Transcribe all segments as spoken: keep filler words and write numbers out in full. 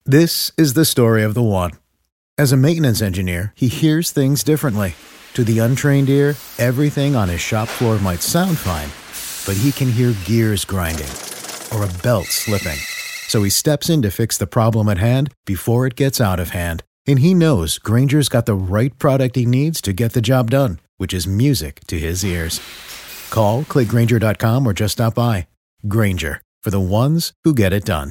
This is the story of the one. As a maintenance engineer, he hears things differently. To the untrained ear, everything on his shop floor might sound fine, but he can hear gears grinding or a belt slipping. So he steps in to fix the problem at hand before it gets out of hand. And he knows Grainger's got the right product he needs to get the job done, which is music to his ears. Call, click Grainger dot com, or just stop by. Grainger, for the ones who get it done.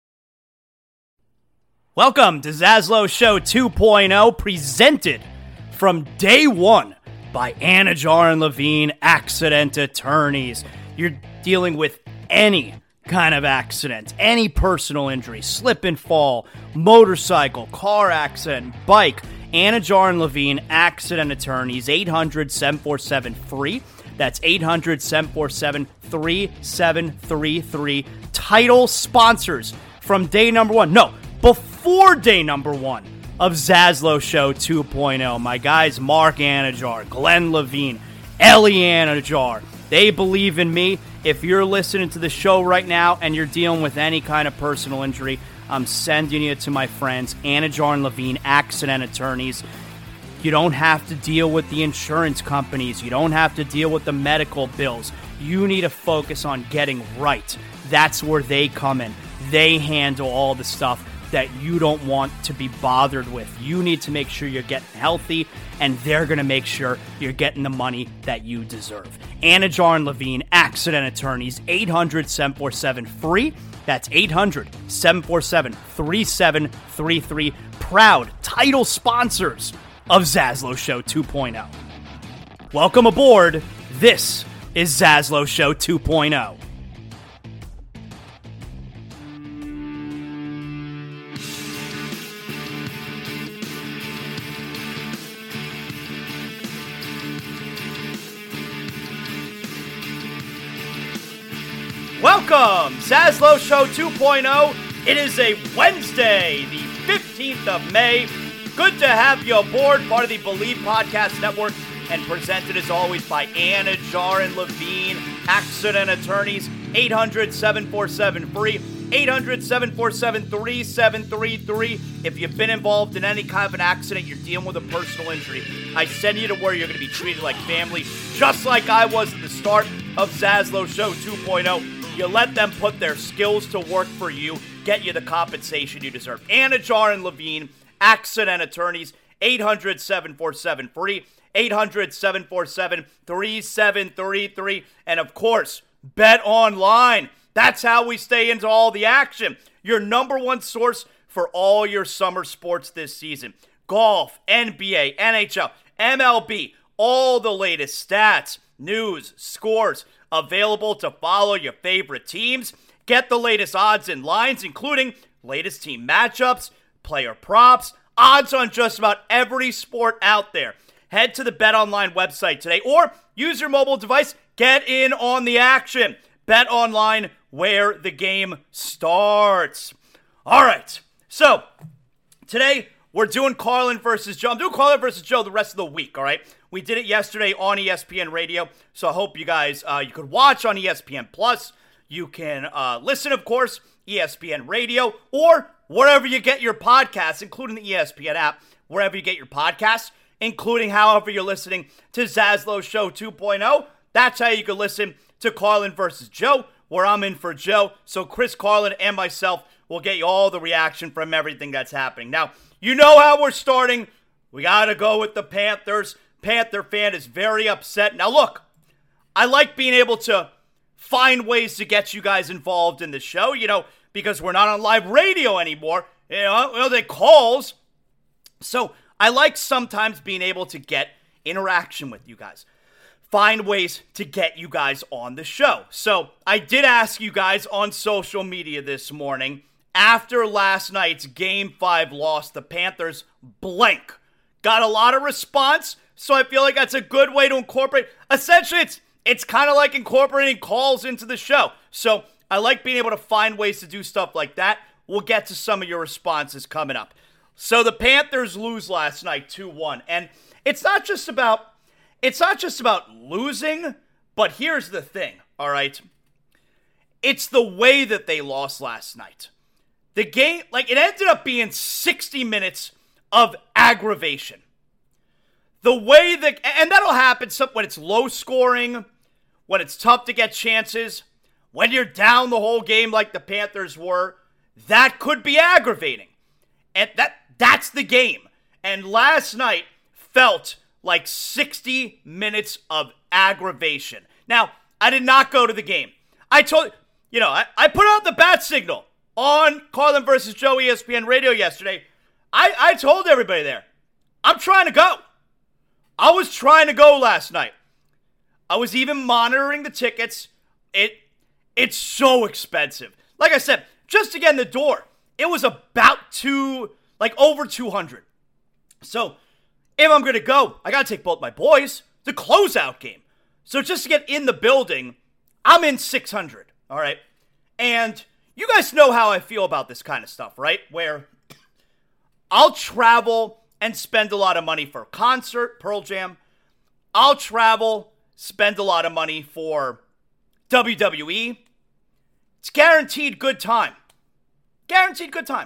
Welcome to Zaslow Show two point oh, presented from day one by Anajar and Levine Accident Attorneys. You're dealing with any kind of accident, any personal injury, slip and fall, motorcycle, car accident, bike. Anajar and Levine Accident Attorneys, eight hundred, seven four seven, free. That's eight hundred, seven four seven, three seven three three. Title sponsors from day number one. No, before day number one of Zaslow Show two point oh. My guys Mark Anajar, Glenn Levine, Ellie Anajar. They believe in me. If you're listening to the show right now and you're dealing with any kind of personal injury, I'm sending you to my friends, Anajar and Levine Accident Attorneys. You don't have to deal with the insurance companies. You don't have to deal with the medical bills. You need to focus on getting right. That's where they come in. They handle all the stuff that you don't want to be bothered with. You need to make sure you're getting healthy, and they're going to make sure you're getting the money that you deserve. Anajar and Levine Accident Attorneys, eight hundred, seven four seven, free. That's eight hundred, seven four seven, three seven three three. Proud title sponsors of Zaslow Show two point oh. Welcome aboard. This is Zaslow Show two point oh. Welcome, Zaslow Show two point oh. It is a Wednesday, the fifteenth of May. Good to have you aboard, part of the Believe Podcast Network, and presented as always by Anajar and Levine Accident Attorneys, eight hundred, seven four seven, free, eight hundred, seven four seven, three seven three three. If you've been involved in any kind of an accident, you're dealing with a personal injury, I send you to where you're going to be treated like family, just like I was at the start of Zaslow Show two point oh. You let them put their skills to work for you, get you the compensation you deserve. Anajar and Levine Accident Attorneys, eight hundred, seven four seven, free, eight hundred, seven four seven, three seven three three. And of course, Bet Online. That's how we stay into all the action. Your number one source for all your summer sports this season. Golf, N B A, N H L, M L B, all the latest stats, news, scores, available to follow your favorite teams. Get the latest odds and lines, including latest team matchups, player props, odds on just about every sport out there. Head to the BetOnline website today or use your mobile device. Get in on the action. BetOnline, where the game starts. All right, so today we're doing Carlin versus Joe. I'm doing Carlin versus Joe the rest of the week, all right? We did it yesterday on E S P N Radio, so I hope you guys, uh, you could watch on E S P N Plus. You can uh, listen, of course, E S P N Radio, or wherever you get your podcasts, including the E S P N app, wherever you get your podcasts, including however you're listening to Zaslow Show two point oh. That's how you can listen to Carlin versus Joe, where I'm in for Joe. So Chris Carlin and myself will get you all the reaction from everything that's happening. Now, you know how we're starting. We got to go with the Panthers. Panther fan is very upset. Now, look, I like being able to find ways to get you guys involved in the show, you know, because we're not on live radio anymore. You know, you know they calls. So I like sometimes being able to get interaction with you guys. Find ways to get you guys on the show. So I did ask you guys on social media this morning, after last night's Game five loss, the Panthers blank. Got a lot of response, so I feel like that's a good way to incorporate. Essentially, it's it's kind of like incorporating calls into the show. So I like being able to find ways to do stuff like that. We'll get to some of your responses coming up. So the Panthers lose last night two one. And it's not just about it's not just about losing, but here's the thing, all right? It's the way that they lost last night. The game, like, it ended up being sixty minutes of aggravation. The way that, and that'll happen when it's low scoring, when it's tough to get chances, when you're down the whole game like the Panthers were, that could be aggravating. And that that's the game. And last night felt like sixty minutes of aggravation. Now, I did not go to the game. I told, you know, I, I put out the bat signal on Carlin versus Joe E S P N radio yesterday. I, I told everybody there, I'm trying to go. I was trying to go last night. I was even monitoring the tickets. It It's so expensive. Like I said, just to get in the door, it was about two, like over two hundred. So if I'm going to go, I got to take both my boys. The closeout game. So just to get in the building, I'm in six hundred. All right. And you guys know how I feel about this kind of stuff, right? Where I'll travel and spend a lot of money for a concert, Pearl Jam. I'll travel, spend a lot of money for W W E. It's guaranteed good time. Guaranteed good time.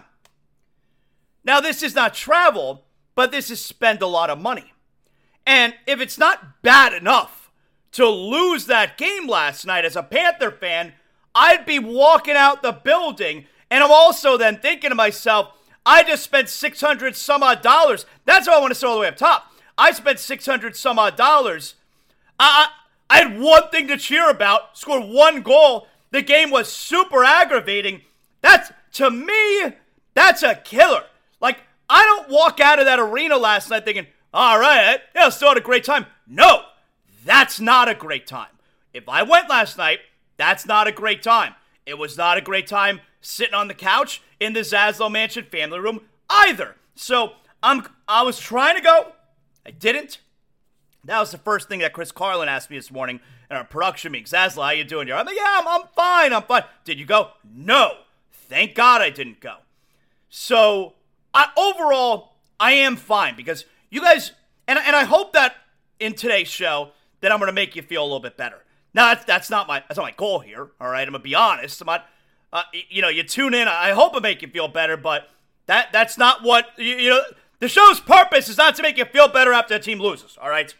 Now, this is not travel, but this is spend a lot of money. And if it's not bad enough to lose that game last night as a Panther fan, I'd be walking out the building, and I'm also then thinking to myself, I just spent six hundred some odd dollars. That's how I want to start all the way up top. I spent six hundred some odd dollars. I, I had one thing to cheer about, scored one goal. The game was super aggravating. That's, to me, that's a killer. Like, I don't walk out of that arena last night thinking, all right, yeah, still had a great time. No, that's not a great time. If I went last night, that's not a great time. It was not a great time sitting on the couch in the Zaslow Mansion family room either. So I'm, I was trying to go. I didn't. That was the first thing that Chris Carlin asked me this morning in our production meeting. Zaslow, how you doing here? I'm like, yeah, I'm, I'm fine. I'm fine. Did you go? No. Thank God I didn't go. So I, overall, I am fine because you guys, and, and I hope that in today's show that I'm going to make you feel a little bit better. Now, that's, that's not my that's not my goal here, all right? I'm going to be honest. I'm not, uh, you know, you tune in. I hope I make you feel better, but that that's not what, you, you know, the show's purpose is not to make you feel better after the team loses, all right?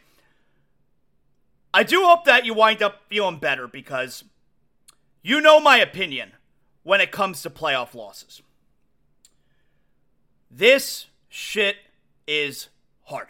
I do hope that you wind up feeling better because you know my opinion when it comes to playoff losses. This shit is hard.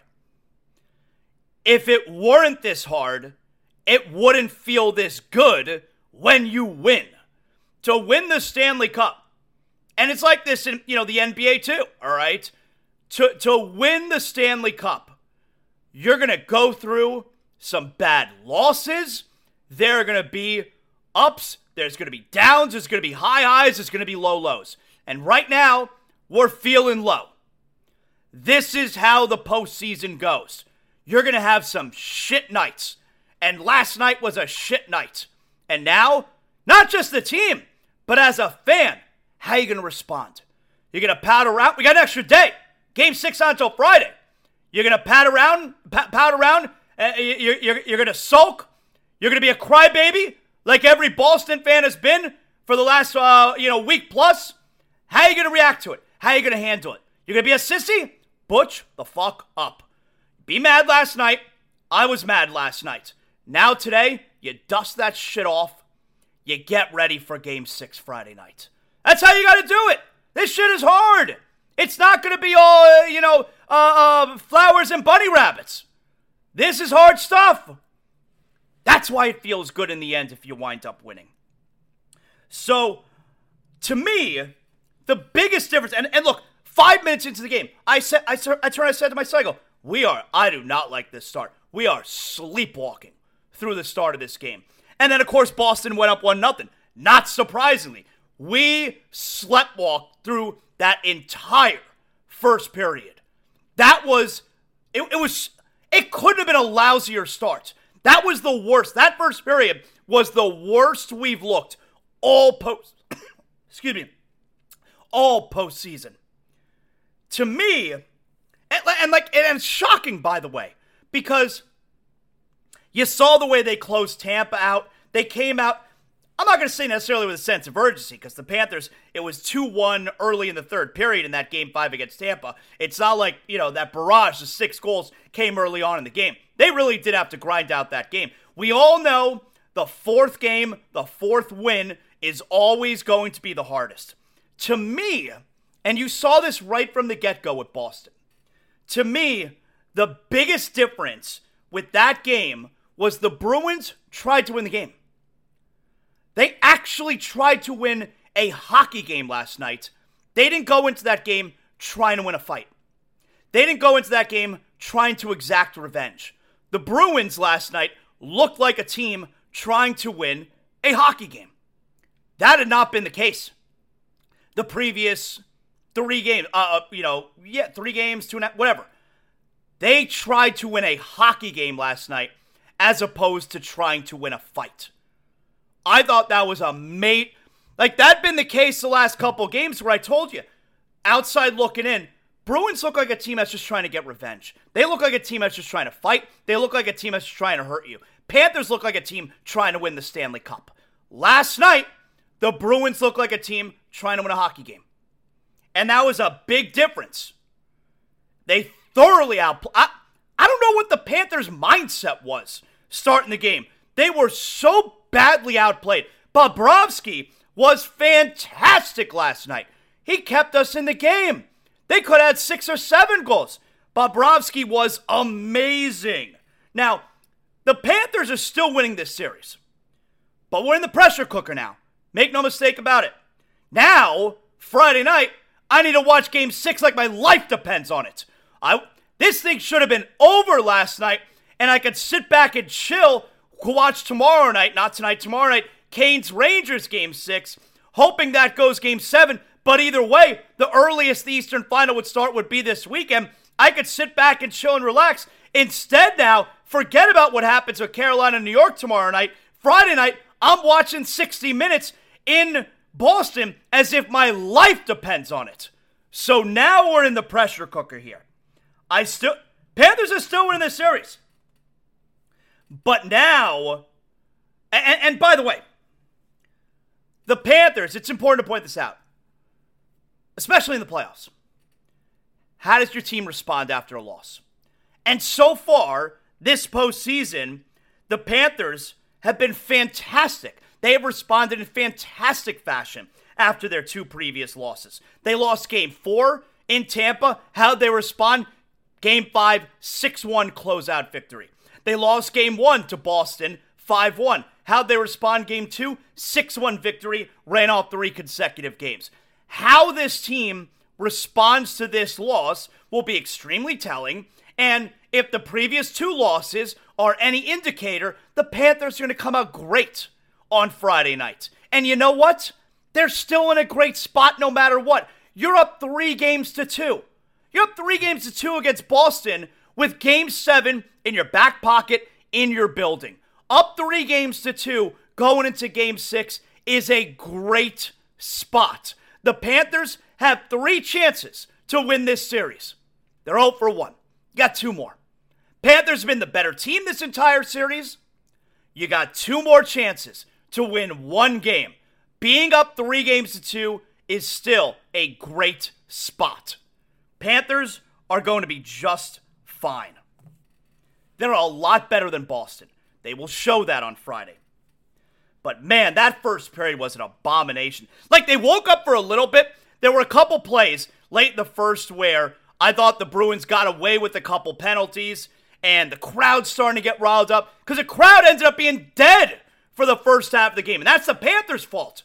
If it weren't this hard, it wouldn't feel this good when you win. To win the Stanley Cup, and it's like this in, you know, the N B A too, all right? To, to win the Stanley Cup, you're going to go through some bad losses. There are going to be ups. There's going to be downs. There's going to be high highs. There's going to be low lows. And right now, we're feeling low. This is how the postseason goes. You're going to have some shit nights. And last night was a shit night. And now, not just the team, but as a fan, how are you going to respond? You're going to pout around? We got an extra day. Game six on until Friday. You're going to pout around, pout, pout around, uh, you're, you're, you're going to sulk. You're going to be a crybaby like every Boston fan has been for the last uh, you know week plus. How are you going to react to it? How are you going to handle it? You're going to be a sissy? Butch the fuck up. Be mad last night. I was mad last night. Now today, you dust that shit off. You get ready for game six Friday night. That's how you got to do it. This shit is hard. It's not going to be all, uh, you know, uh, uh, flowers and bunny rabbits. This is hard stuff. That's why it feels good in the end if you wind up winning. So, to me, the biggest difference, and, and look, five minutes into the game, I said, I, I turned, I said to my cycle, we are, I do not like this start. We are sleepwalking through the start of this game. And then, of course, Boston went up one nothing. Not surprisingly, we sleptwalked through that entire first period. That was, it, it was, it couldn't have been a lousier start. That was the worst. That first period was the worst we've looked all post, excuse me, all postseason. To me, and, and like, and it's shocking, by the way, because you saw the way they closed Tampa out. They came out. I'm not going to say necessarily with a sense of urgency because the Panthers, it was two one early in the third period in that game five against Tampa. It's not like, you know, that barrage of six goals came early on in the game. They really did have to grind out that game. We all know the fourth game, the fourth win is always going to be the hardest. To me, and you saw this right from the get-go with Boston, to me, the biggest difference with that game was the Bruins tried to win the game. They actually tried to win a hockey game last night. They didn't go into that game trying to win a fight. They didn't go into that game trying to exact revenge. The Bruins last night looked like a team trying to win a hockey game. That had not been the case. The previous three games, uh, you know, yeah, three games, two and a half, whatever. They tried to win a hockey game last night as opposed to trying to win a fight. I thought that was a mate. Like, that'd been the case the last couple of games where I told you, outside looking in, Bruins look like a team that's just trying to get revenge. They look like a team that's just trying to fight. They look like a team that's just trying to hurt you. Panthers look like a team trying to win the Stanley Cup. Last night, the Bruins look like a team trying to win a hockey game. And that was a big difference. They thoroughly outplayed. I, I don't know what the Panthers' mindset was starting the game. They were so badly outplayed. Bobrovsky was fantastic last night. He kept us in the game. They could have had six or seven goals. Bobrovsky was amazing. Now, the Panthers are still winning this series. But we're in the pressure cooker now. Make no mistake about it. Now, Friday night, I need to watch game six like my life depends on it. I This thing should have been over last night, and I could sit back and chill, watch tomorrow night, not tonight, tomorrow night, Canes Rangers game six, hoping that goes game seven. But either way, the earliest the Eastern Final would start would be this weekend. I could sit back and chill and relax. Instead now, forget about what happens with Carolina and New York tomorrow night. Friday night, I'm watching sixty minutes in Boston as if my life depends on it. So now we're in the pressure cooker here. I still, Panthers are still winning this series. But now, and, and by the way, the Panthers, it's important to point this out, especially in the playoffs. How does your team respond after a loss? And so far, this postseason, the Panthers have been fantastic. They have responded in fantastic fashion after their two previous losses. They lost game four in Tampa. How'd they respond? Game five, six one closeout victory. They lost game one to Boston, five one. How'd they respond game two? six one victory, ran off three consecutive games. How this team responds to this loss will be extremely telling, and if the previous two losses are any indicator, the Panthers are going to come out great on Friday night. And you know what? They're still in a great spot no matter what. You're up three games to two. You're up three games to two against Boston with game seven in your back pocket in your building. Up three games to two going into game six is a great spot. The Panthers have three chances to win this series. They're oh for one. You got two more. Panthers have been the better team this entire series. You got two more chances to win one game. Being up three games to two is still a great spot. Panthers are going to be just fine. They're a lot better than Boston. They will show that on Friday. But man, that first period was an abomination. Like, they woke up for a little bit. There were a couple plays late in the first where I thought the Bruins got away with a couple penalties, and the crowd's starting to get riled up because the crowd ended up being dead for the first half of the game, and that's the Panthers' fault.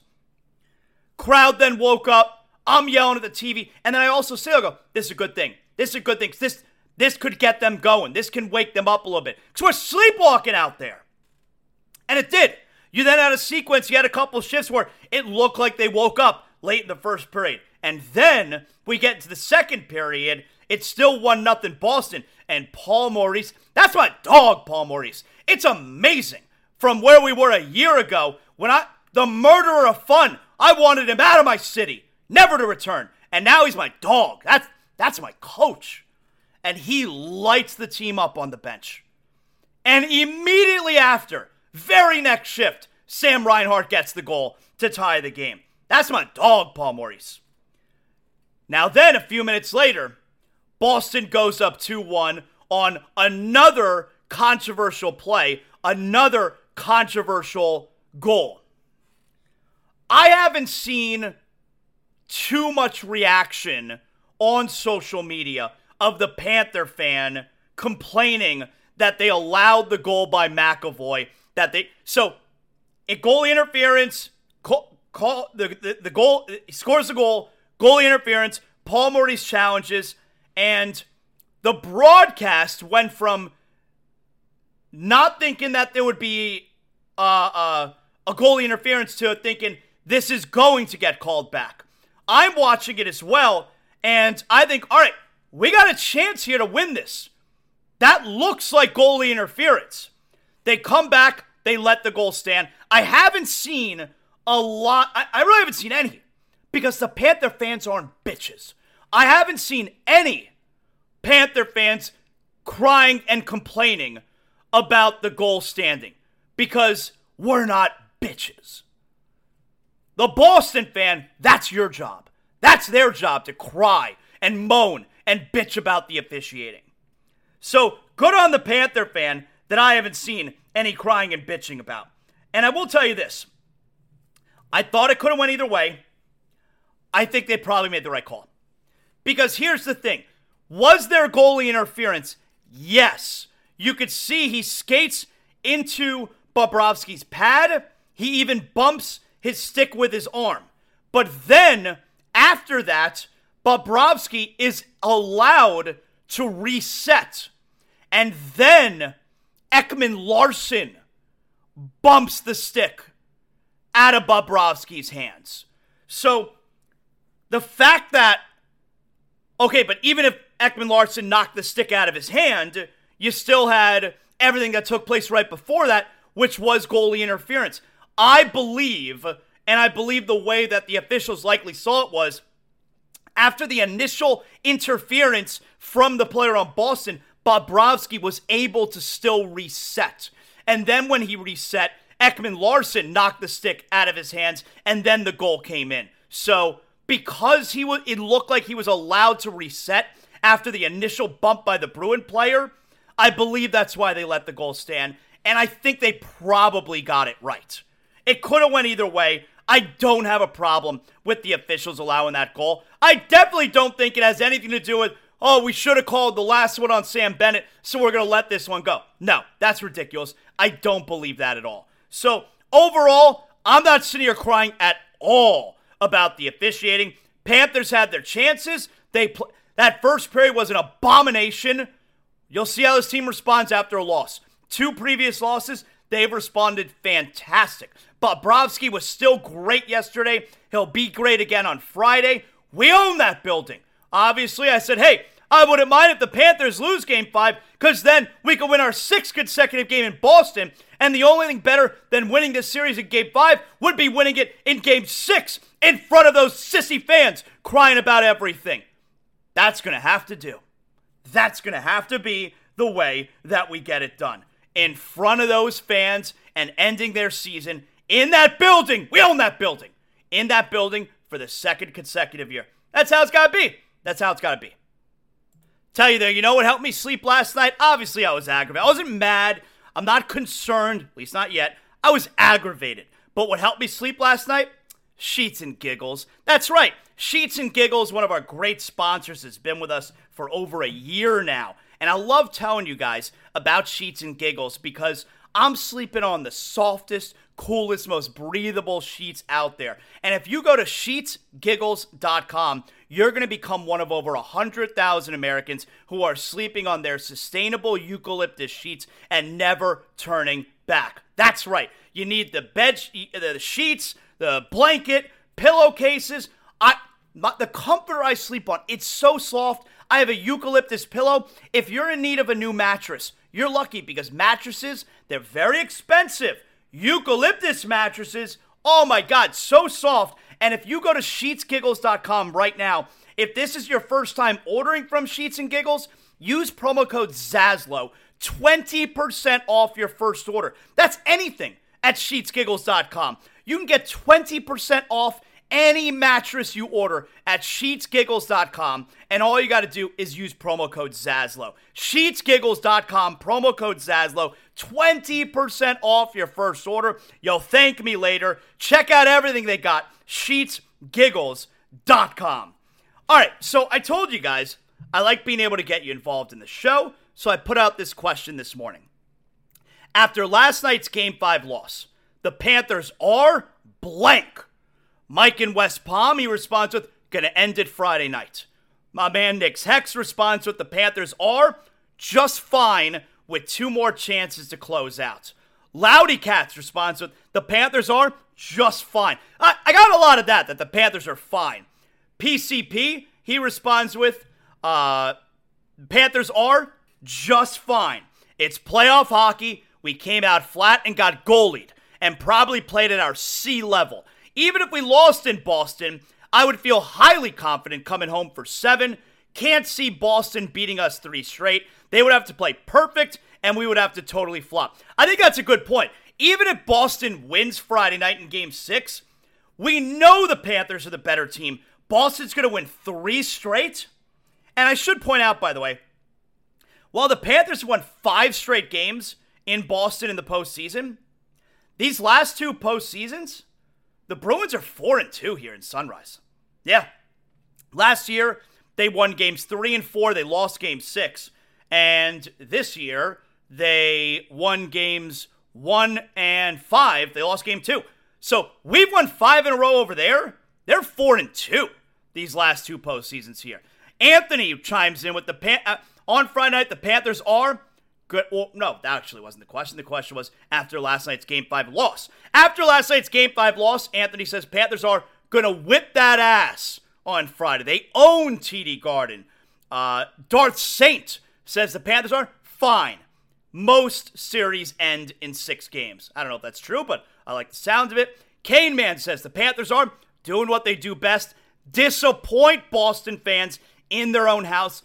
Crowd then woke up. I'm yelling at the T V, and then I also say, I go, this is a good thing. This is a good thing. This, this could get them going. This can wake them up a little bit. Because we're sleepwalking out there. And it did. You then had a sequence, you had a couple shifts where it looked like they woke up late in the first period. And then we get into the second period, it's still one nothing Boston. And Paul Maurice, that's my dog, Paul Maurice. It's amazing. From where we were a year ago, when I, the murderer of fun, I wanted him out of my city. Never to return. And now he's my dog. That's that's my coach. And he lights the team up on the bench. And immediately after, very next shift, Sam Reinhart gets the goal to tie the game. That's my dog, Paul Maurice. Now then, a few minutes later, Boston goes up two one on another controversial play, another controversial goal. I haven't seen too much reaction on social media of the Panther fan complaining that they allowed the goal by McAvoy. That they so, a goalie interference, call, call the, the, the goal, he scores the goal, goalie interference, Paul Maurice challenges, and the broadcast went from not thinking that there would be uh, uh, a goalie interference to thinking this is going to get called back. I'm watching it as well, and I think, all right, we got a chance here to win this. That looks like goalie interference. They come back, they let the goal stand. I haven't seen a lot, I, I really haven't seen any, because the Panther fans aren't bitches. I haven't seen any Panther fans crying and complaining about the goal standing, because we're not bitches. The Boston fan, that's your job. That's their job, to cry and moan and bitch about the officiating. So, good on the Panther fan that I haven't seen any crying and bitching about. And I will tell you this. I thought it could have went either way. I think they probably made the right call. Because here's the thing. Was there goalie interference? Yes. You could see he skates into Bobrovsky's pad. He even bumps his stick with his arm. But then, after that, Bobrovsky is allowed to reset. And then Ekman-Larsson bumps the stick out of Bobrovsky's hands. So, the fact that, okay, but even if Ekman-Larsson knocked the stick out of his hand, you still had everything that took place right before that, which was goalie interference. I believe, and I believe the way that the officials likely saw it was, after the initial interference from the player on Boston, Bobrovsky was able to still reset. And then when he reset, Ekman-Larsson knocked the stick out of his hands, and then the goal came in. So, because he was, it looked like he was allowed to reset after the initial bump by the Bruin player, I believe that's why they let the goal stand, and I think they probably got it right. It could have went either way. I don't have a problem with the officials allowing that goal. I definitely don't think it has anything to do with, oh, we should have called the last one on Sam Bennett, so we're going to let this one go. No, that's ridiculous. I don't believe that at all. So, overall, I'm not sitting here crying at all about the officiating. Panthers had their chances. They pl- That first period was an abomination. You'll see how this team responds after a loss. Two previous losses, they've responded fantastic. Bobrovsky was still great yesterday. He'll be great again on Friday. We own that building. Obviously, I said, hey, I wouldn't mind if the Panthers lose Game five, because then we could win our sixth consecutive game in Boston, and the only thing better than winning this series in Game five would be winning it in Game six in front of those sissy fans crying about everything. That's going to have to do. That's going to have to be the way that we get it done. In front of those fans and ending their season in that building. We own that building. In that building for the second consecutive year. That's how it's got to be. That's how it's got to be. Tell you there, you know what helped me sleep last night? Obviously, I was aggravated. I wasn't mad. I'm not concerned, at least not yet. I was aggravated. But what helped me sleep last night? Sheets and Giggles. That's right. Sheets and Giggles, one of our great sponsors, has been with us for over a year now. And I love telling you guys about Sheets and Giggles because I'm sleeping on the softest, coolest, most breathable sheets out there. And if you go to sheets giggles dot com, you're going to become one of over one hundred thousand Americans who are sleeping on their sustainable eucalyptus sheets and never turning back. That's right. You need the bed, the sheets, the blanket, pillowcases. I, my, the comforter I sleep on, it's so soft. I have a eucalyptus pillow. If you're in need of a new mattress, you're lucky because mattresses, they're very expensive. Eucalyptus mattresses, oh my God, so soft. And if you go to sheets giggles dot com right now, if this is your first time ordering from Sheets and Giggles, use promo code Zaslow, twenty percent off your first order. That's anything. at sheets giggles dot com. You can get twenty percent off any mattress you order at sheets giggles dot com, and all you got to do is use promo code Zaslow. sheets giggles dot com, promo code Zaslow, twenty percent off your first order. You'll thank me later. Check out everything they got, sheets giggles dot com. All right, so I told you guys I like being able to get you involved in the show, so I put out this question this morning. After last night's Game five loss, the Panthers are blank. Mike in West Palm, he responds with, gonna end it Friday night. My man Nick's Hex responds with, the Panthers are just fine with two more chances to close out. Loudy Cats responds with, the Panthers are just fine. I, I got a lot of that, that the Panthers are fine. P C P, he responds with, uh, Panthers are just fine. It's playoff hockey. We came out flat and got goalied and probably played at our C level. Even if we lost in Boston, I would feel highly confident coming home for seven. Can't see Boston beating us three straight. They would have to play perfect, and we would have to totally flop. I think that's a good point. Even if Boston wins Friday night in Game six, we know the Panthers are the better team. Boston's going to win three straight. And I should point out, by the way, while the Panthers won five straight games in Boston in the postseason, these last two postseasons, the Bruins are four and two here in Sunrise. Yeah. Last year, they won games three and four. They lost game six. And this year, they won games one and five. They lost game two. So we've won five in a row over there. They're four and two these last two postseasons here. Anthony chimes in with the Pan- uh, on Friday night, the Panthers are good. Well, no, that actually wasn't the question. The question was after last night's Game five loss. After last night's Game five loss, Anthony says Panthers are going to whip that ass on Friday. They own T D Garden. Uh, Darth Saint says the Panthers are fine. Most series end in six games. I don't know if that's true, but I like the sound of it. Kane Man says the Panthers are doing what they do best. Disappoint Boston fans in their own house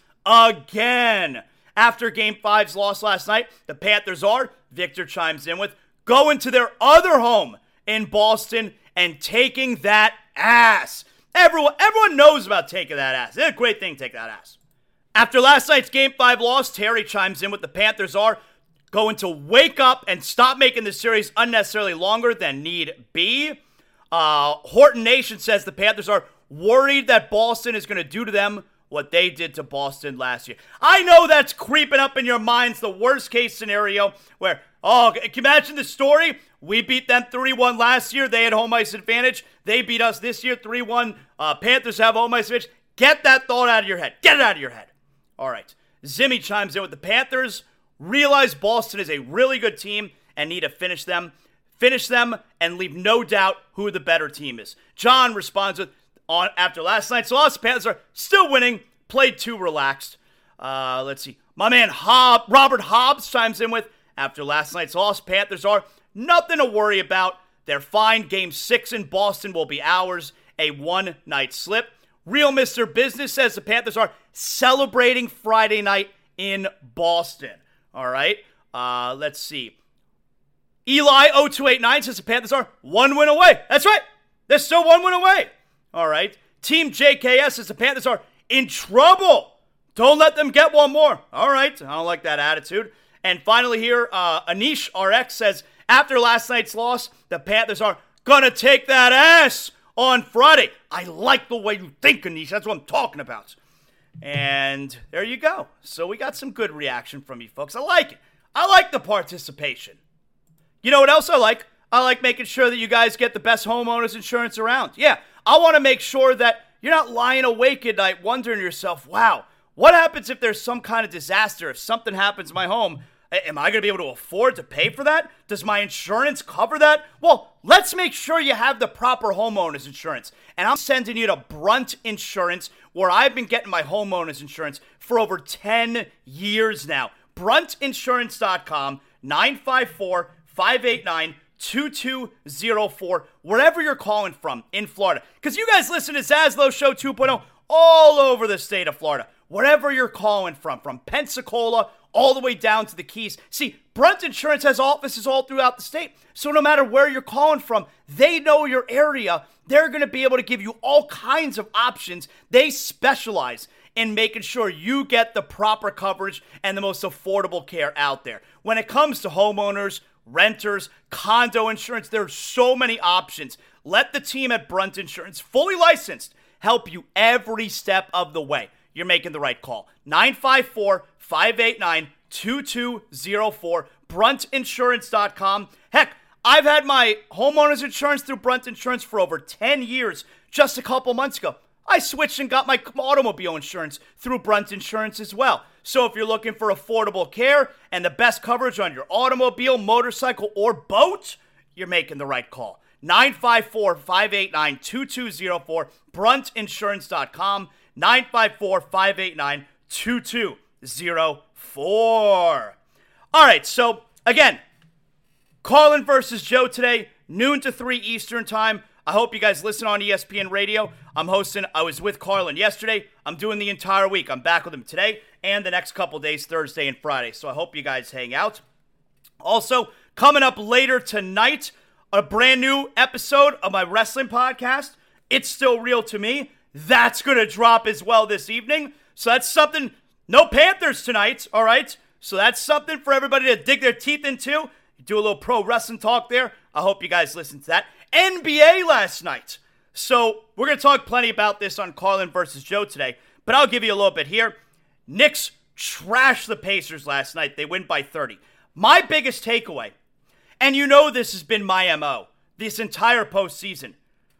again. After Game five's loss last night, the Panthers are, Victor chimes in with, going to their other home in Boston and taking that ass. Everyone, everyone knows about taking that ass. It's a great thing to take that ass. After last night's Game five loss, Terry chimes in with the Panthers are going to wake up and stop making the series unnecessarily longer than need be. Uh, Horton Nation says the Panthers are worried that Boston is going to do to them what they did to Boston last year. I know that's creeping up in your minds, the worst case scenario where, oh, can you imagine the story? We beat them three one last year. They had home ice advantage. They beat us this year three one. Uh, Panthers have home ice advantage. Get that thought out of your head. Get it out of your head. All right. Zimmy chimes in with the Panthers. Realize Boston is a really good team and need to finish them. Finish them and leave no doubt who the better team is. John responds with, on after last night's loss, the Panthers are still winning, played too relaxed. Uh, let's see. My man Hobb, Robert Hobbs chimes in with, after last night's loss, Panthers are nothing to worry about. They're fine. Game six in Boston will be ours. A one-night slip. Real Mister Business says the Panthers are celebrating Friday night in Boston. All right. Uh, let's see. Eli oh two eight nine says the Panthers are one win away. That's right. They're still one win away. All right. Team J K S says the Panthers are in trouble. Don't let them get one more. All right. I don't like that attitude. And finally here, uh, Anish R X says, after last night's loss, the Panthers are going to take that ass on Friday. I like the way you think, Anish. That's what I'm talking about. And there you go. So we got some good reaction from you folks. I like it. I like the participation. You know what else I like? I like making sure that you guys get the best homeowners insurance around. Yeah, I want to make sure that you're not lying awake at night wondering to yourself, wow, what happens if there's some kind of disaster? If something happens in my home, am I going to be able to afford to pay for that? Does my insurance cover that? Well, let's make sure you have the proper homeowners insurance. And I'm sending you to Brunt Insurance, where I've been getting my homeowners insurance for over ten years now. brunt insurance dot com, nine five four, five eight nine, two two zero four, wherever you're calling from in Florida. Because you guys listen to Zaslow Show two point oh all over the state of Florida. Wherever you're calling from, from Pensacola all the way down to the Keys. See, Brunt Insurance has offices all throughout the state. So no matter where you're calling from, they know your area. They're going to be able to give you all kinds of options. They specialize in making sure you get the proper coverage and the most affordable care out there. When it comes to homeowners, renters, condo insurance, there's so many options. Let the team at Brunt Insurance, fully licensed, help you every step of the way. You're making the right call. nine five four, five eight nine, two two zero four, brunt insurance dot com. Heck, I've had my homeowner's insurance through Brunt Insurance for over ten years. Just a couple months ago, I switched and got my automobile insurance through Brunt Insurance as well. So if you're looking for affordable care and the best coverage on your automobile, motorcycle, or boat, you're making the right call. nine five four, five eight nine, two two zero four, brunt insurance dot com, nine five four, five eight nine, two two zero four. All right, so again, Carlin versus Joe today, noon to three Eastern time. I hope you guys listen on E S P N Radio. I'm hosting, I was with Carlin yesterday. I'm doing the entire week. I'm back with him today and the next couple days, Thursday and Friday. So I hope you guys hang out. Also, coming up later tonight, a brand new episode of my wrestling podcast, It's Still Real to Me. That's going to drop as well this evening. So that's something, no Panthers tonight, all right? So that's something for everybody to dig their teeth into. Do a little pro wrestling talk there. I hope you guys listen to that. N B A last night. So we're going to talk plenty about this on Carlin versus Joe today, but I'll give you a little bit here. Knicks trashed the Pacers last night. They win by thirty. My biggest takeaway, and you know this has been my M O this entire postseason,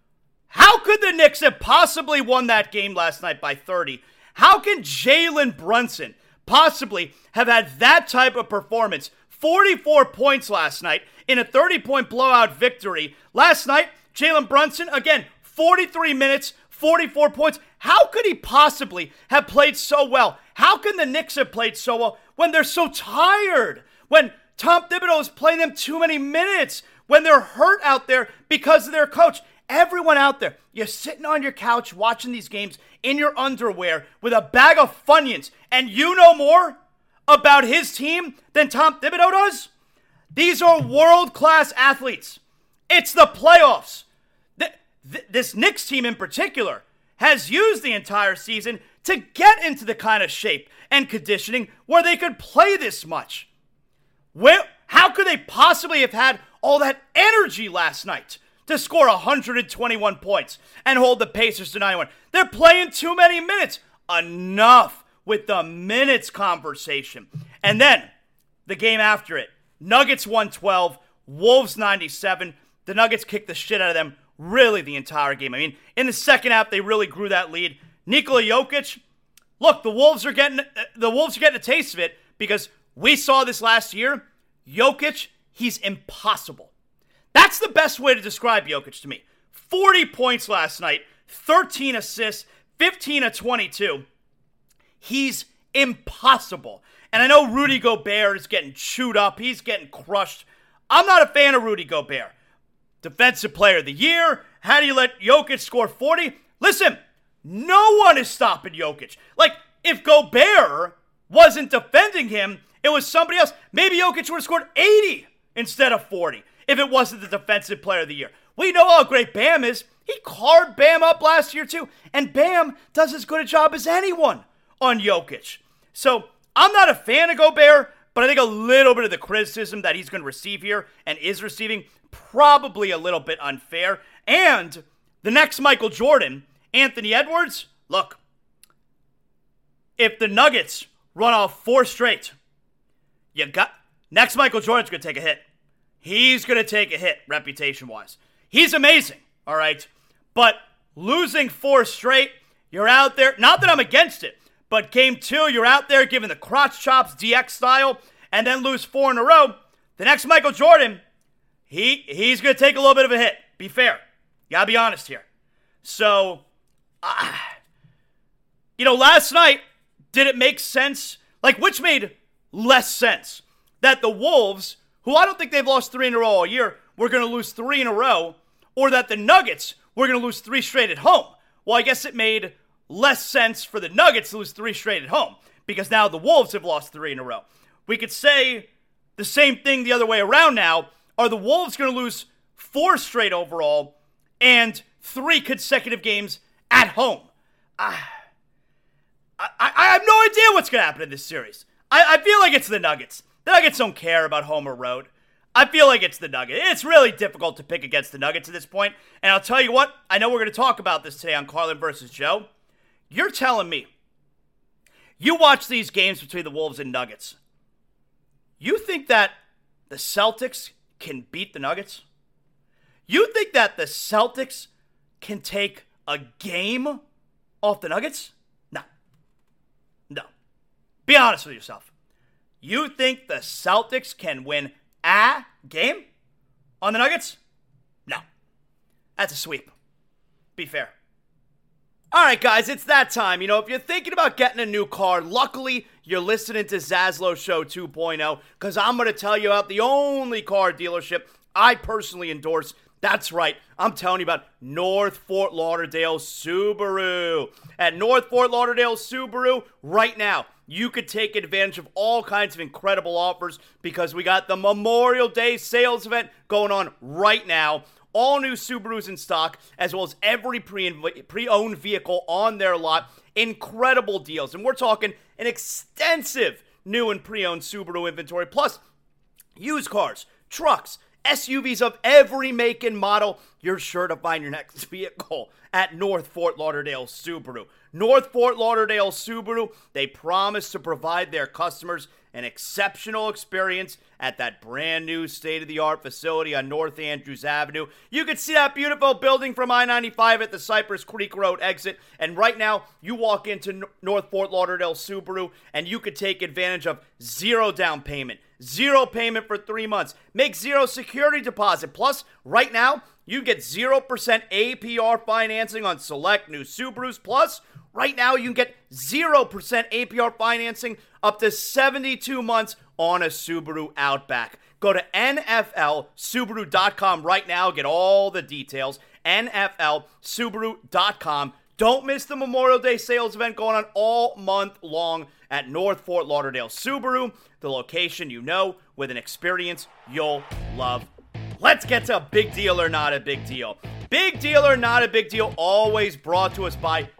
how could the Knicks have possibly won that game last night by thirty? How can Jalen Brunson possibly have had that type of performance? forty-four points last night in a thirty-point blowout victory. Last night, Jalen Brunson, again, forty-three minutes, forty-four points. How could he possibly have played so well? How can the Knicks have played so well when they're so tired? When Tom Thibodeau is playing them too many minutes? When they're hurt out there because of their coach? Everyone out there, you're sitting on your couch watching these games in your underwear with a bag of Funyuns, and you know more about his team than Tom Thibodeau does? These are world-class athletes. It's the playoffs. Th- th- this Knicks team in particular has used the entire season to get into the kind of shape and conditioning where they could play this much. Where, how could they possibly have had all that energy last night to score one hundred twenty-one points and hold the Pacers to ninety-one? They're playing too many minutes. Enough with the minutes conversation. And then the game after it, Nuggets one twelve, Wolves ninety-seven. The Nuggets kicked the shit out of them really the entire game. I mean, in the second half, they really grew that lead. Nikola Jokic, look, the Wolves are getting the Wolves are getting a taste of it because we saw this last year. Jokic, he's impossible. That's the best way to describe Jokic to me. forty points last night, thirteen assists, fifteen of twenty-two. He's impossible. And I know Rudy Gobert is getting chewed up. He's getting crushed. I'm not a fan of Rudy Gobert. Defensive Player of the Year. How do you let Jokic score forty? Listen, no one is stopping Jokic. Like, if Gobert wasn't defending him, it was somebody else. Maybe Jokic would have scored eighty instead of forty if it wasn't the Defensive Player of the Year. We know how great Bam is. He carved Bam up last year too. And Bam does as good a job as anyone on Jokic. So I'm not a fan of Gobert, but I think a little bit of the criticism that he's going to receive here and is receiving, probably a little bit unfair. And the next Michael Jordan, Anthony Edwards, look, if the Nuggets run off four straight, you got next Michael Jordan's going to take a hit. He's going to take a hit reputation-wise. He's amazing, all right? But losing four straight, you're out there, not that I'm against it, but game two, you're out there giving the crotch chops D X style and then lose four in a row. The next Michael Jordan, he he's going to take a little bit of a hit. Be fair. You got to be honest here. So, uh, you know, last night, did it make sense? Like, which made less sense? That the Wolves, who I don't think they've lost three in a row all year, were going to lose three in a row, or that the Nuggets were going to lose three straight at home? Well, I guess it made less sense for the Nuggets to lose three straight at home because now the Wolves have lost three in a row. We could say the same thing the other way around now. Are the Wolves going to lose four straight overall and three consecutive games at home? I, I, I have no idea what's going to happen in this series. I, I feel like it's the Nuggets. The Nuggets don't care about home or road. I feel like it's the Nuggets. It's really difficult to pick against the Nuggets at this point. And I'll tell you what, I know we're going to talk about this today on Carlin versus Joe. You're telling me, you watch these games between the Wolves and Nuggets. You think that the Celtics can beat the Nuggets? You think that the Celtics can take a game off the Nuggets? No. No. Be honest with yourself. You think the Celtics can win a game on the Nuggets? No. That's a sweep. Be fair. All right, guys, it's that time. You know, if you're thinking about getting a new car, luckily you're listening to Zaslow Show two point oh because I'm going to tell you about the only car dealership I personally endorse. That's right. I'm telling you about North Fort Lauderdale Subaru. At North Fort Lauderdale Subaru, right now, you could take advantage of all kinds of incredible offers because we got the Memorial Day sales event going on right now. All new Subarus in stock, as well as every pre- pre-owned vehicle on their lot. Incredible deals. And we're talking an extensive new and pre-owned Subaru inventory, plus used cars, trucks, S U Vs of every make and model. You're sure to find your next vehicle at North Fort Lauderdale Subaru. North Fort Lauderdale Subaru, they promise to provide their customers an exceptional experience at that brand new state-of-the-art facility on North Andrews Avenue. You can see that beautiful building from I ninety-five at the Cypress Creek Road exit. And right now, you walk into North Fort Lauderdale Subaru and you could take advantage of zero down payment, zero payment for three months, make zero security deposit. Plus, right now, you get zero percent A P R financing on select new Subarus. Plus, right now, you can get zero percent A P R financing up to seventy-two months on a Subaru Outback. Go to N F L Subaru dot com right now. Get all the details. N F L Subaru dot com. Don't miss the Memorial Day sales event going on all month long at North Fort Lauderdale Subaru, the location you know with an experience you'll love. Let's get to Big Deal or Not a Big Deal. Big Deal or Not a Big Deal, always brought to us by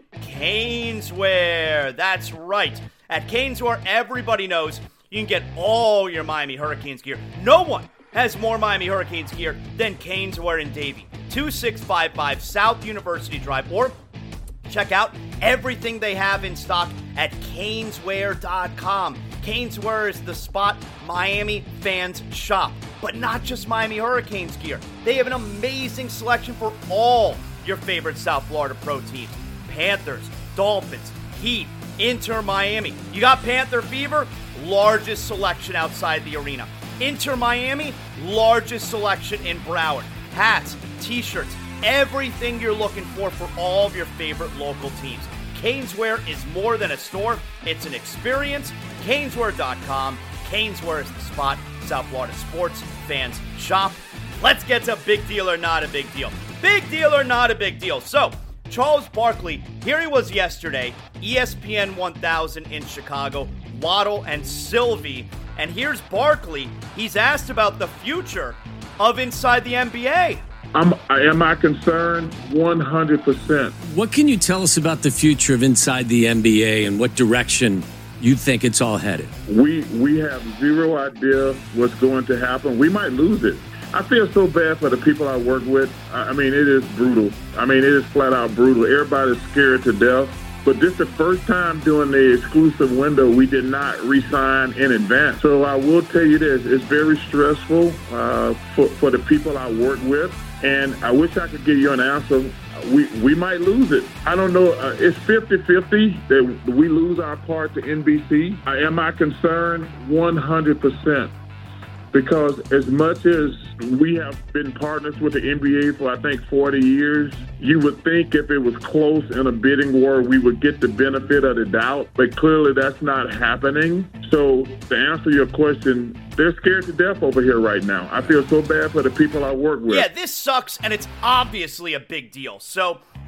Caneswear. That's right. At Caneswear, everybody knows you can get all your Miami Hurricanes gear. No one has more Miami Hurricanes gear than Caneswear in Davie. two six five five South University Drive. Or check out everything they have in stock at Caneswear dot com. Caneswear is the spot Miami fans shop. But not just Miami Hurricanes gear. They have an amazing selection for all your favorite South Florida pro teams. Panthers, Dolphins, Heat, Inter Miami. You got Panther Fever? Largest selection outside the arena. Inter Miami? Largest selection in Broward. Hats, t-shirts, everything you're looking for for all of your favorite local teams. Caneswear is more than a store. It's an experience. Caneswear dot com. Caneswear is the spot South Florida sports fans shop. Let's get to Big Deal or Not a Big Deal. Big Deal or Not a Big Deal. So, Charles Barkley, here he was yesterday, E S P N one thousand in Chicago, Waddle and Sylvie. And here's Barkley. He's asked about the future of Inside the N B A. I'm, am I concerned? one hundred percent. What can you tell us about the future of Inside the N B A and what direction you think it's all headed? We we have zero idea what's going to happen. We might lose it. I feel so bad for the people I work with. I mean, it is brutal. I mean, it is flat out brutal. Everybody's scared to death. But this is the first time during the exclusive window we did not re-sign in advance. So I will tell you this, it's very stressful uh, for, for the people I work with. And I wish I could give you an answer. We we might lose it. I don't know. Uh, it's fifty-fifty that we lose our part to N B C. Uh, am I concerned? one hundred percent. Because as much as we have been partners with the N B A for, I think, forty years, you would think if it was close in a bidding war, we would get the benefit of the doubt. But clearly that's not happening. So to answer your question, they're scared to death over here right now. I feel so bad for the people I work with. Yeah, this sucks, and it's obviously a big deal. So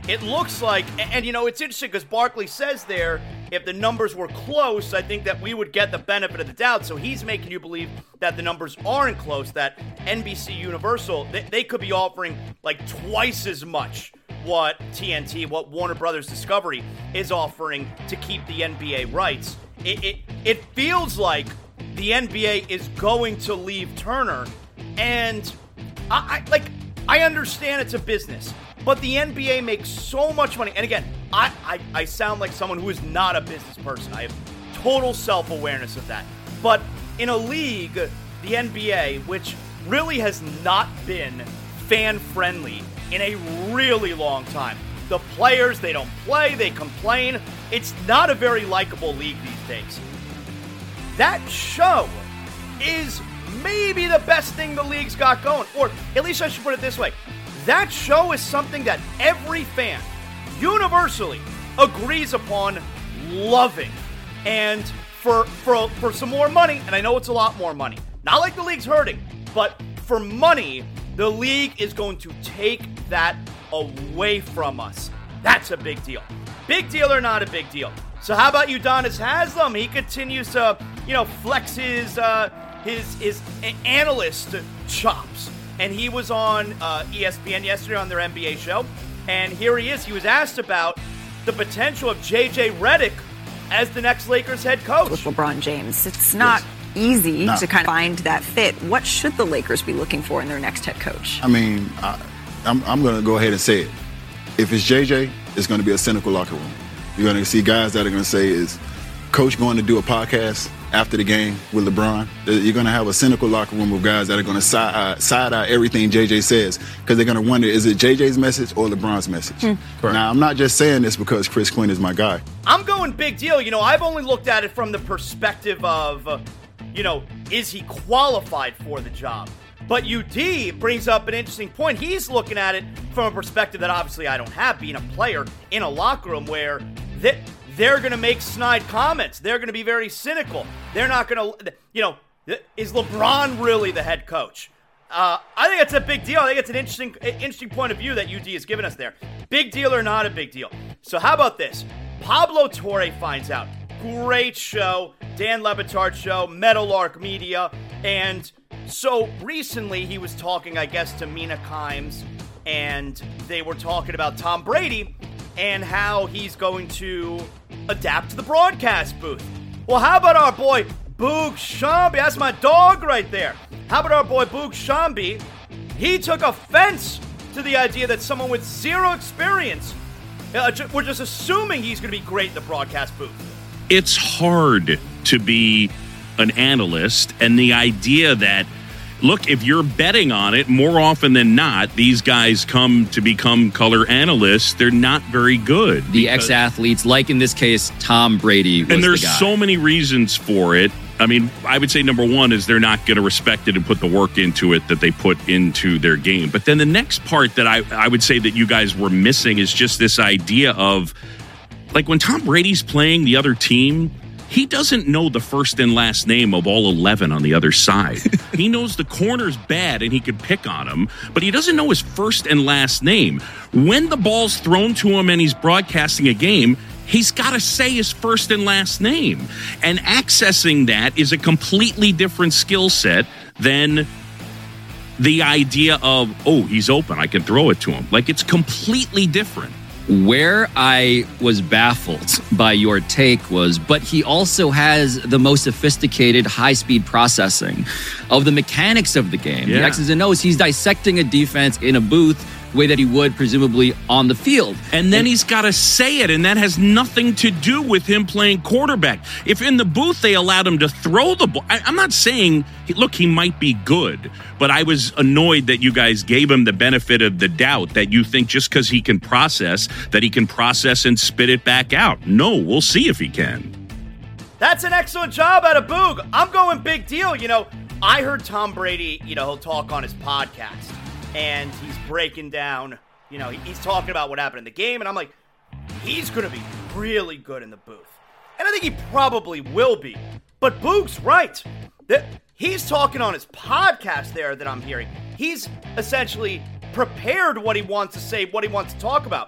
it looks like, and, and you know, it's interesting because Barkley says there, if the numbers were close, I think that we would get the benefit of the doubt. So he's making you believe that the numbers aren't close, that N B C Universal, they, they could be offering like twice as much what T N T, what Warner Brothers Discovery is offering to keep the N B A rights. It, it, it feels like the N B A is going to leave Turner, and I, I like I understand it's a business, but the N B A makes so much money. And again, I, I, I sound like someone who is not a business person. I have total self-awareness of that. But in a league, the N B A, which really has not been fan-friendly in a really long time. The players, they don't play, they complain. It's not a very likable league these days. That show is maybe the best thing the league's got going. Or at least I should put it this way. That show is something that every fan universally agrees upon loving. And for, for, for some more money, and I know it's a lot more money, not like the league's hurting, but for money, the league is going to take that away from us. That's a big deal. Big deal or not a big deal? So how about Udonis Haslem? He continues to, you know, flex his uh, his his analyst chops. And he was on uh, E S P N yesterday on their N B A show. And here he is. He was asked about the potential of J J Redick as the next Lakers head coach. With LeBron James, it's not... Yes. easy no. to kind of find that fit. What should the Lakers be looking for in their next head coach? I mean, I, I'm, I'm going to go ahead and say it. If it's J J, it's going to be a cynical locker room. You're going to see guys that are going to say, is Coach going to do a podcast after the game with LeBron? You're going to have a cynical locker room of guys that are going to side eye, side eye everything J J says because they're going to wonder, is it J J's message or LeBron's message? Hmm. Now, I'm not just saying this because Chris Quinn is my guy. I'm going big deal. You know, I've only looked at it from the perspective of... Uh, You know, is he qualified for the job? But U D brings up an interesting point. He's looking at it from a perspective that obviously I don't have, being a player in a locker room where they, they're going to make snide comments. They're going to be very cynical. They're not going to, you know, is LeBron really the head coach? Uh, I think it's a big deal. I think it's an interesting, interesting point of view that U D has given us there. Big deal or not a big deal? So how about this? Pablo Torre finds out. Great show, Dan Le Batard show, Meadowlark Media, and so recently he was talking, I guess, to Mina Kimes, and they were talking about Tom Brady and how he's going to adapt to the broadcast booth. Well, how about our boy Boog Sciambi? That's my dog right there. How about our boy Boog Sciambi? He took offense to the idea that someone with zero experience, uh, ju- we're just assuming he's going to be great in the broadcast booth. It's hard to be an analyst, and the idea that, look, if you're betting on it, more often than not, these guys come to become color analysts. They're not very good. The ex-athletes, like in this case, Tom Brady was And there's the guy. so many reasons for it. I mean, I would say number one is they're not going to respect it and put the work into it that they put into their game. But then the next part that I, I would say that you guys were missing is just this idea of, like, when Tom Brady's playing the other team, he doesn't know the first and last name of all eleven on the other side. He knows the corner's bad and he could pick on him, but he doesn't know his first and last name. When the ball's thrown to him and he's broadcasting a game, he's got to say his first and last name. And accessing that is a completely different skill set than the idea of, oh, he's open, I can throw it to him. Like, it's completely different. Where I was baffled by your take was, but he also has the most sophisticated high-speed processing of the mechanics of the game. Yeah. The X's and O's. He's dissecting a defense in a booth the way that he would presumably on the field. And then and, he's got to say it, and that has nothing to do with him playing quarterback. If in the booth they allowed him to throw the ball, I, I'm not saying, look, he might be good, but I was annoyed that you guys gave him the benefit of the doubt that you think just because he can process, that he can process and spit it back out. No, we'll see if he can. That's an excellent job out of Boog. I'm going big deal. You know, I heard Tom Brady, you know, he'll talk on his podcast. And he's breaking down, you know, he's talking about what happened in the game. And I'm like, he's going to be really good in the booth. And I think he probably will be. But Boog's right. The, he's talking on his podcast there that I'm hearing. He's essentially prepared what he wants to say, what he wants to talk about.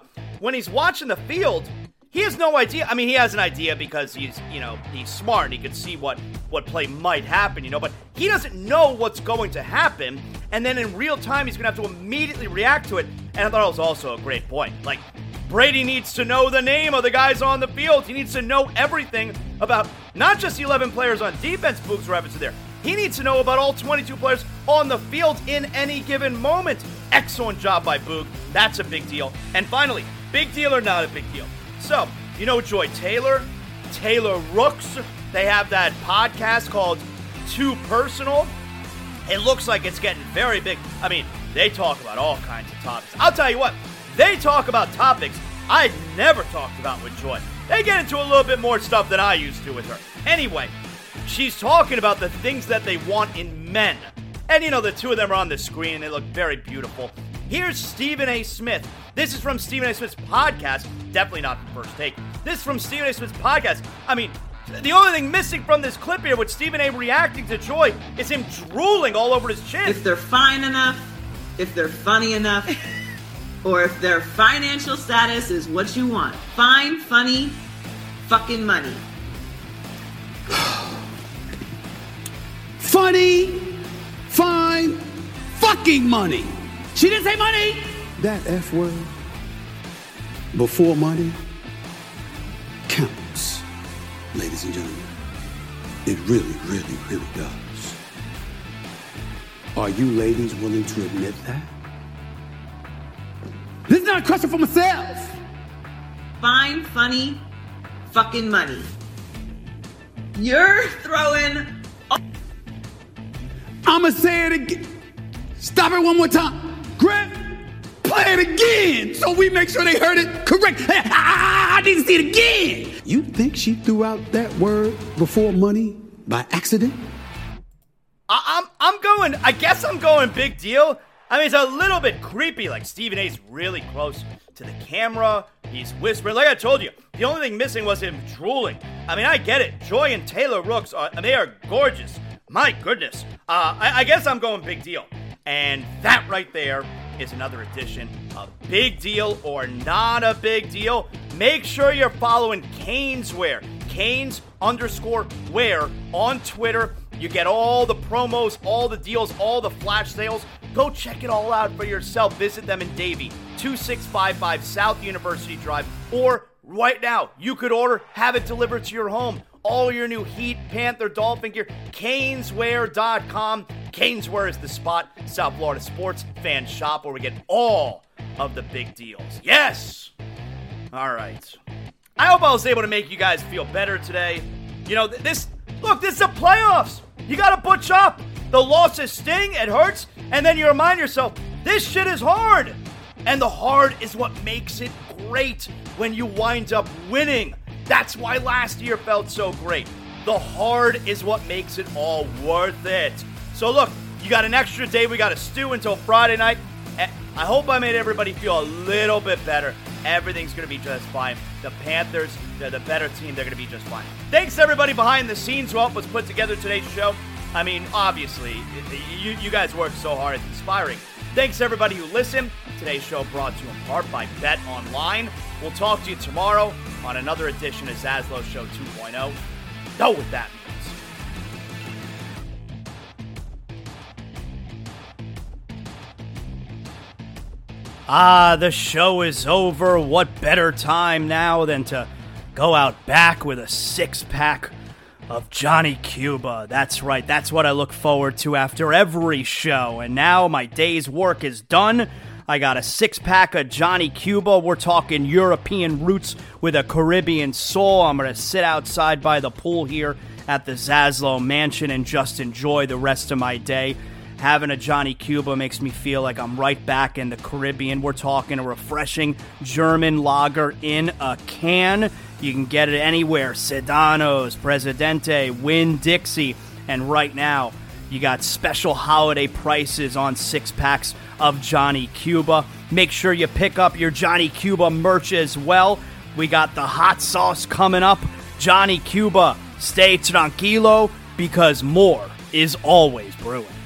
when he's watching the field, he has no idea. I mean, he has an idea because he's, you know, he's smart. He can see what, what play might happen, you know, but he doesn't know what's going to happen. And then in real time, he's going to have to immediately react to it. And I thought it was also a great point. Like, Brady needs to know the name of the guys on the field. He needs to know everything about not just the eleven players on defense, Boogs Ravens are there. He needs to know about all twenty-two players on the field in any given moment. Excellent job by Boog. That's a big deal. And finally, big deal or not a big deal? So, you know Joy Taylor, Taylor Rooks, they have that podcast called Too Personal. It looks like it's getting very big. I mean, they talk about all kinds of topics. I'll tell you what, they talk about topics I'd never talked about with Joy. They get into a little bit more stuff than I used to with her. Anyway, she's talking about the things that they want in men. And you know, the two of them are on the screen. They look very beautiful. Here's Stephen A. Smith. This is from Stephen A. Smith's podcast. Definitely not the first take. This is from Stephen A. Smith's podcast. I mean, the only thing missing from this clip here with Stephen A. reacting to Joy is him drooling all over his chin. If they're fine enough, if they're funny enough, or if their financial status is what you want. Fine, funny, fucking money. Funny, fine, fucking money. She didn't say money. That F word before money counts, ladies and gentlemen. It really, really, really does. Are you ladies willing to admit that? This is not a question for myself. Fine, funny, fucking money. You're throwing... I'ma say it again. Stop it one more time. Griff, play it again so we make sure they heard it correct. I need to see it again. You think she threw out that word before money by accident? I- I'm I'm going, I guess I'm going big deal. I mean, it's a little bit creepy, like Stephen A's really close to the camera. He's whispering. Like I told you, the only thing missing was him drooling. I mean, I get it. Joy and Taylor Rooks, are, they are gorgeous. My goodness. Uh, I, I guess I'm going big deal. And that right there is another edition of Big Deal or Not a Big Deal. Make sure you're following Caneswear. Canes underscore wear on Twitter. You get all the promos, all the deals, all the flash sales. Go check it all out for yourself. Visit them in Davie, two six five five South University Drive. Or right now, you could order, have it delivered to your home. All your new Heat, Panther, Dolphin gear, Caneswear dot com. Caneswear is the spot, South Florida sports fan shop where we get all of the big deals. Yes! All right. I hope I was able to make you guys feel better today. You know, this, look, this is the playoffs. You got to butch up. The losses sting, it hurts, and then you remind yourself, this shit is hard. And the hard is what makes it great when you wind up winning. That's why last year felt so great. The hard is what makes it all worth it. So look, you got an extra day. We got to stew until Friday night. I hope I made everybody feel a little bit better. Everything's going to be just fine. The Panthers, they're the better team. They're going to be just fine. Thanks everybody behind the scenes who helped us put together today's show. I mean, obviously, you, you guys worked so hard. It's inspiring. Thanks everybody who listened. Today's show brought to you in part by Bet Online. We'll talk to you tomorrow on another edition of Zaslow Show two point oh. Know what that means. Ah, the show is over. What better time now than to go out back with a six-pack of Johnny Cuba. That's right, that's what I look forward to after every show. And now my day's work is done. I got a six-pack of Johnny Cuba. We're talking European roots with a Caribbean soul. I'm going to sit outside by the pool here at the Zaslow Mansion and just enjoy the rest of my day. Having a Johnny Cuba makes me feel like I'm right back in the Caribbean. We're talking a refreshing German lager in a can. You can get it anywhere. Sedano's, Presidente, Winn-Dixie. And right now, you got special holiday prices on six-packs of Johnny Cuba. Make sure you pick up your Johnny Cuba merch as well. We got the hot sauce coming up. Johnny Cuba, stay tranquilo because more is always brewing.